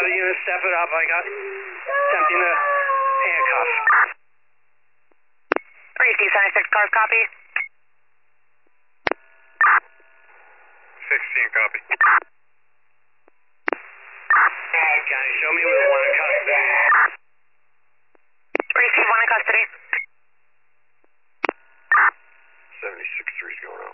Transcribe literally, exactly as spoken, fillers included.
other units step it up. I got attempting to handcuff. Receive seventy-six cars, copy. sixteen, copy. County, show me with one in custody. Receive one in custody. seventy-six three's going on.